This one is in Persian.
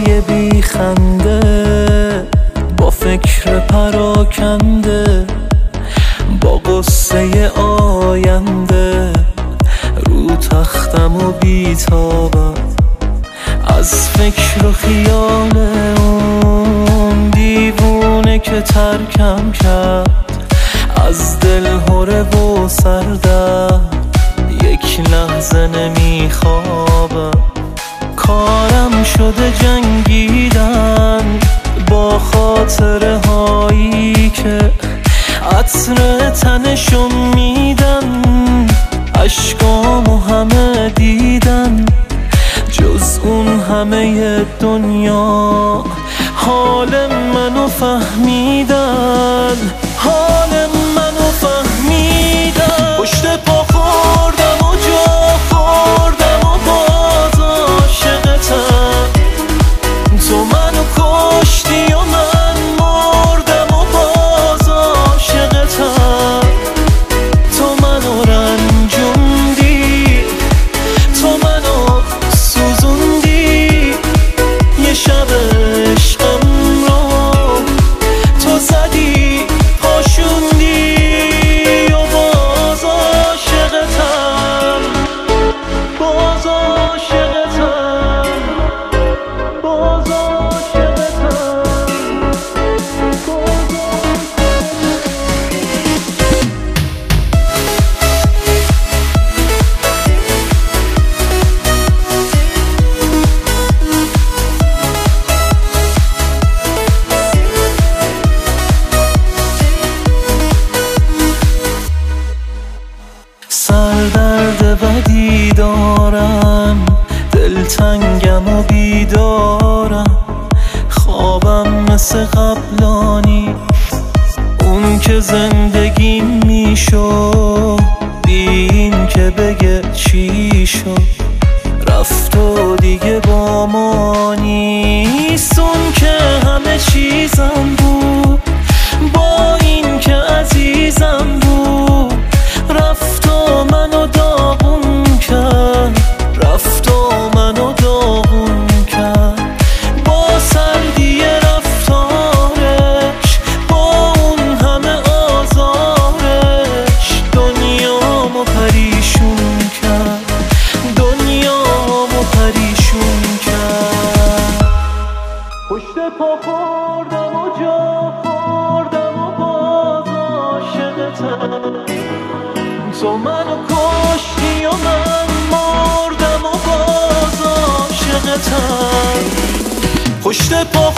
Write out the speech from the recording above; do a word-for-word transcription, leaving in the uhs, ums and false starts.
شبای بی خنده، با فکر پراکنده، با قصه آینده، رو تختم و بیتابم از فکر و خیال اون دیوونه که ترکم کرد از دل هره و سردم. یک لحظه نمیخوابم، کارم شده جنگیدن با خاطره هایی که عطر تنشون میدن. اشکامو همه دیدن جز اون همه دنیا، حال منو فهمیدن، حال منو فهمیدن. پشت پا خوردم و جا خوردم و باز عاشقتم، تو منو کشتی و من مردم و باز عاشقتم. تو منو رنجوندی، تو منو سوزوندی، یه شب عشقم رو تو زدی پاشوندی و باز عاشقتم، باز عاشقتم، باز عاشقتم، باز سردرد بدی دارم، دلتنگم و بیدارم، خوابم مثل قبلانی اون که زندگی میشو، بی این که بگه چی شد رفت و دیگه با ما نیست. اون که همه چیزم بود، با این که عزیزم بود، رفت و منو داغون کرد، رفت و منو داغون کرد. با سردی رفتارش، با اون همه آزارش، دنیامو پریشون کرد، دنیامو پریشون کرد. پشت پا خوردم و جا خوردم و باز عاشقتم، تو منو کشتی و من مردم و باز عاشقتم. پشت پا